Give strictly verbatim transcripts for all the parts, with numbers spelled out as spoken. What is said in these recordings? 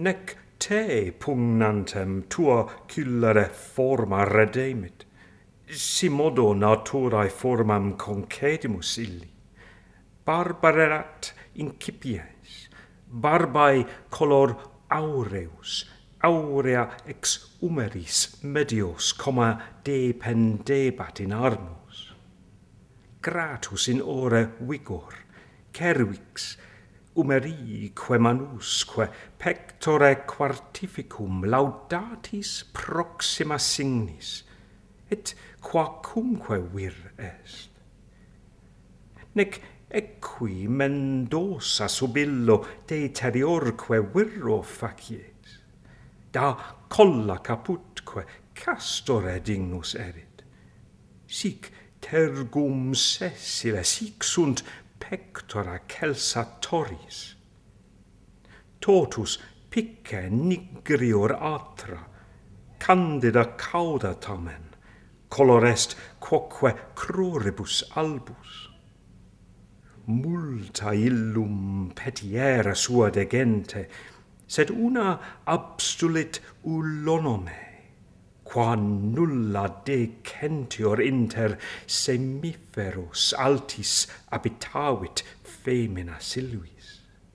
nec te pugnantem tua cullere forma redemit, si modo naturae formam concedimus illi. Barbarerat incipiens, barbae color aureus, aurea ex humeris medios, comma dependebat in armus. Gratus in ore vigor, cervix, humerique manusque, pectore quartificum laudatis proxima signis, et quacumque vir est. Nec equi mendosa sub illo deteriorque virro facies, da colla caputque castore dignus erit. Sic tergum sessile, sic sunt pectora celsatoris. Totus picce nigrior atra, candida cauda tamen, color est quoque cruribus albus. Multa illum petiera sua degente, sed una abstulit ullonome, qua nulla decentior inter semiferos altis habitavit femina silvis.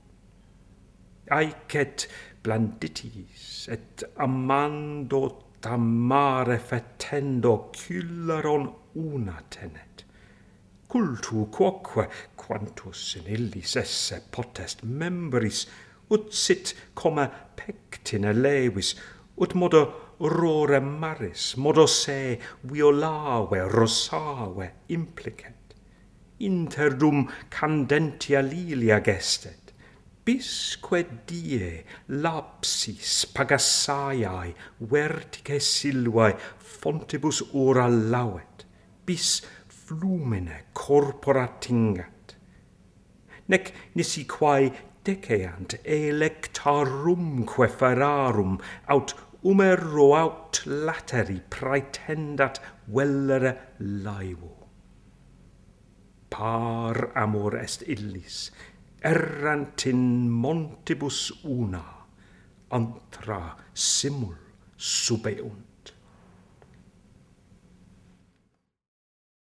Aecet blanditis et amando tamare fetendo culleron una tenet. Cultu quoque quantus in illis esse potest membris ut sit comma pectina levis ut modo rore maris modo se violave rosave implicet interdum candentia lilia gestet bisque die lapsis pagasaiae vertice silvae fontibus ora lauet bis flumine corpora tingat. Nec nisi quae deceant electarumque ferarum aut umero aut lateri praetendat vellere laevo. Par amor est illis, errant in montibus una, antra simul subeunt.